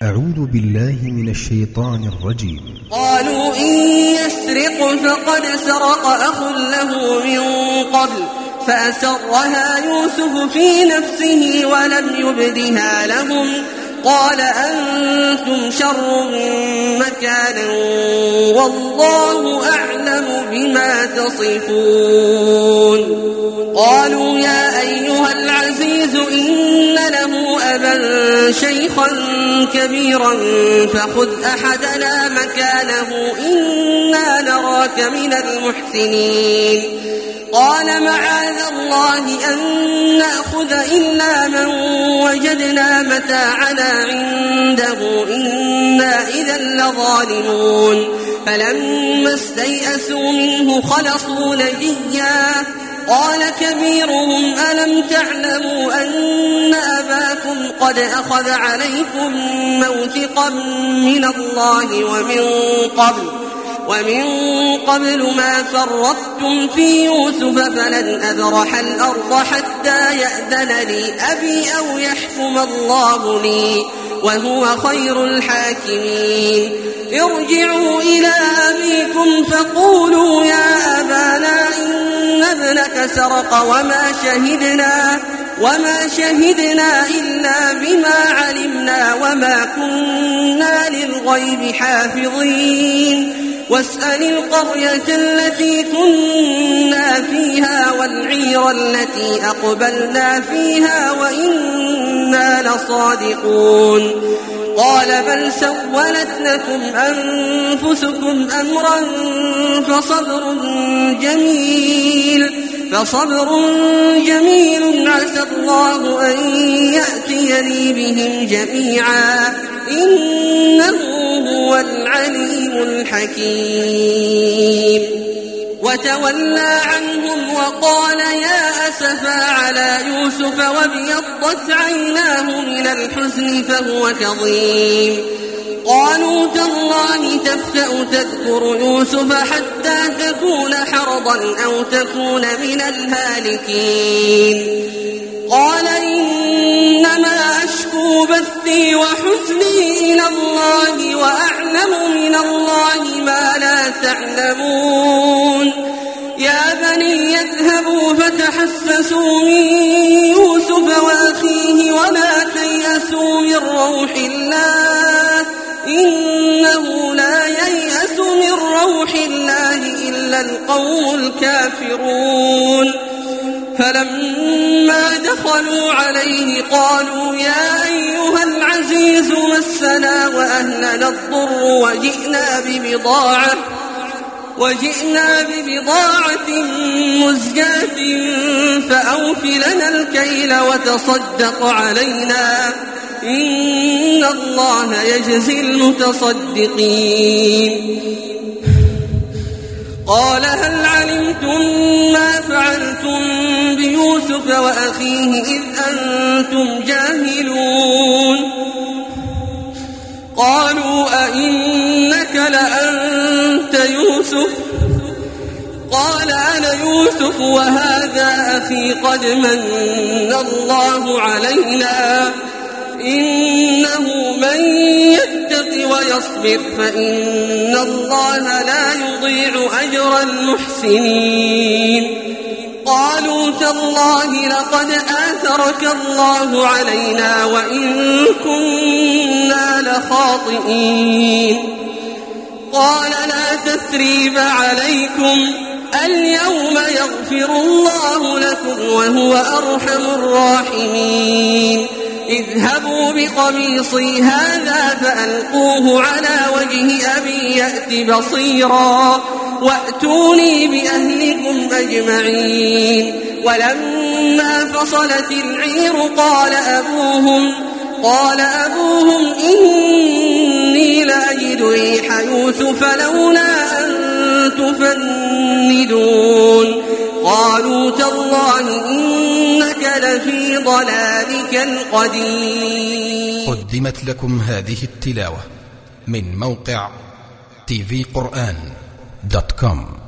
أعوذ بالله من الشيطان الرجيم. قالوا إن يسرق فقد سرق أخ له من قبل فأسرها يوسف في نفسه ولم يبدها لهم قال أنتم شر مكانا والله أعلم بما تصفون. قالوا يا أيها العزيز إن له أبا شيخا كبيرا فخذ أحدنا مكانه إنا نراك من المحسنين. قال معاذ الله أن نأخذ إلا من وجدنا متاعنا عنده إنا إذا لظالمون. فلما استيئسوا منه خلصوا نجيا قال كبيرهم ألم تعلموا أن أباكم قد أخذ عليكم موثقا من الله ومن قبل ما فرطتم في يوسف فلن أبرح الأرض حتى يأذن لي أبي أو يحكم الله لي وهو خير الحاكمين. ارجعوا إلى أبيكم فقولوا يا أبانا إن ابنك سرق وما شهدنا إلا بما علمنا وما كنا للغيب حافظين. واسأل القرية التي كنا فيها والعير التي أقبلنا فيها وإنا لصادقون. قال بل سولت لكم أنفسكم أمرا فصبر جميل عسى الله أن يأتيني بهم جميعا إنه هو العليم الحكيم. وتولى عنهم وقال يا أسفا على يوسف وابيضت عيناه من الحزن فهو كظيم. قالوا تالله تفتأ تذكر يوسف حتى تكون حرضا أو تكون من الهالكين. قال إنما أشكو بثي وحزني إلى الله وأعلم من الله ما لا تعلمون. يا بني اذهبوا فتحسسوا من يوسف وأخيه ولا تيأسوا من روح الله إنه لا ييأس من روح الله إلا القوم الكافرون. فلما دخلوا عليه قالوا يا أيها العزيز مسنا وأهلنا الضر وجئنا ببضاعة مزجاة فأوف لنا الكيل وتصدق علينا إن الله يجزي المتصدقين. قال هل علمتم ما فعلتم بيوسف وأخيه إذ أنتم جاهلون. قالوا أئنك لأنت يوسف قال أنا يوسف وهذا أخي قد من الله علينا إنه من يتق ويصبر فإن الله لا يضيع أجر المحسنين. قالوا تالله لقد آثرك الله علينا وإن كنا لخاطئين. قال لا تثريب عليكم اليوم يغفر الله لكم وهو أرحم الراحمين. اذهبوا بقميصي هذا فألقوه على وجه أبي يأت بصيرا وأتوني بأهلكم أجمعين. ولما فصلت العير قال أبوهم إني لأجد ريح يوسف لولا أن تفندون. قالوا تالله إنك لفي ضلالك القديم. قدمت لكم هذه التلاوة من موقع tvquran.com.